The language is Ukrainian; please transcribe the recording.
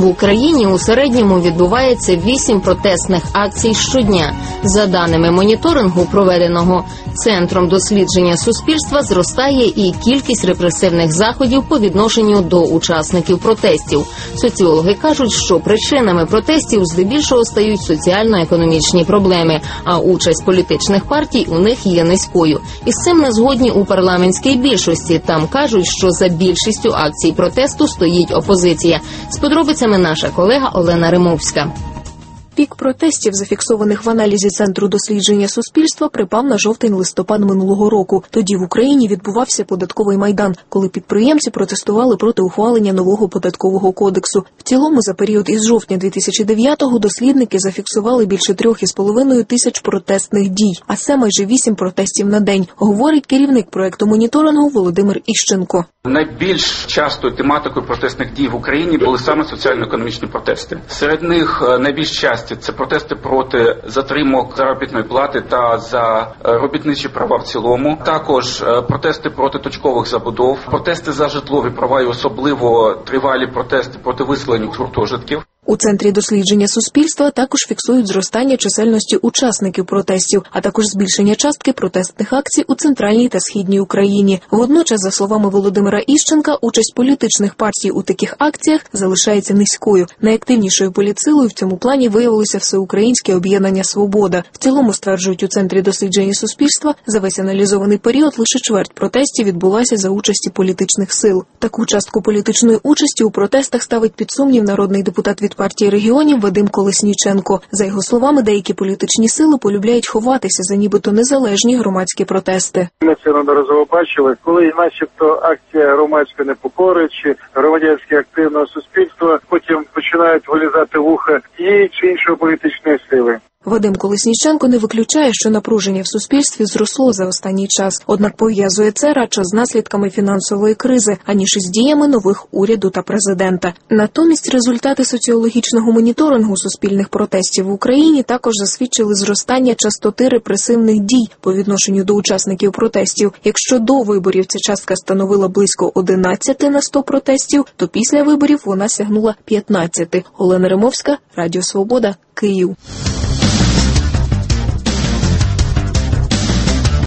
В Україні у середньому відбувається 8 протестних акцій щодня. За даними моніторингу, проведеного Центром дослідження суспільства, зростає і кількість репресивних заходів по відношенню до учасників протестів. Соціологи кажуть, що причинами протестів здебільшого стають соціально-економічні проблеми, а участь політичних партій у них є низькою. І з цим не згодні у парламентській більшості. Там кажуть, що за більшістю акцій протесту стоїть опозиція. З подробицями наша колега Олена Римовська. Пік протестів, зафіксованих в аналізі Центру дослідження суспільства, припав на жовтень-листопад минулого року. Тоді в Україні відбувався податковий майдан, коли підприємці протестували проти ухвалення нового податкового кодексу. В цілому за період із жовтня 2009-го дослідники зафіксували більше 3,5 тисяч протестних дій, а це майже 8 протестів на день, говорить керівник проекту моніторингу Володимир Іщенко. Найбільш частою тематикою протестних дій в Україні були саме соціально-економічні протести. Серед них найбільш часті це протести проти затримок заробітної плати та за робітничі права в цілому. Також протести проти точкових забудов, протести за житлові права і особливо тривалі протести проти виселення гуртожитків. У Центрі дослідження суспільства також фіксують зростання чисельності учасників протестів, а також збільшення частки протестних акцій у центральній та східній Україні. Водночас, за словами Володимира Іщенка, участь політичних партій у таких акціях залишається низькою. Найактивнішою політсилою в цьому плані виявилося Всеукраїнське об'єднання «Свобода». В цілому, стверджують у Центрі дослідження суспільства, за весь аналізований період лише чверть протестів відбулася за участі політичних сил. Таку частку політичної участі у протестах ставить під сумнів народний депутат від партії регіонів Вадим Колесніченко. За його словами, деякі політичні сили полюбляють ховатися за нібито незалежні громадські протести. Ми це неодноразово бачили, коли начебто акція громадської непокори чи громадянське активного суспільства, потім починають вилізати вуха тієї чи іншої політичної сили. Вадим Колесніченко не виключає, що напруження в суспільстві зросло за останній час, однак пов'язує це радше з наслідками фінансової кризи, аніж із діями нових уряду та президента. Натомість результати соціологічного моніторингу суспільних протестів в Україні також засвідчили зростання частоти репресивних дій по відношенню до учасників протестів. Якщо до виборів ця частка становила близько 11 на 100 протестів, то після виборів вона сягнула 15. Олена Римовська, Радіо Свобода, Київ.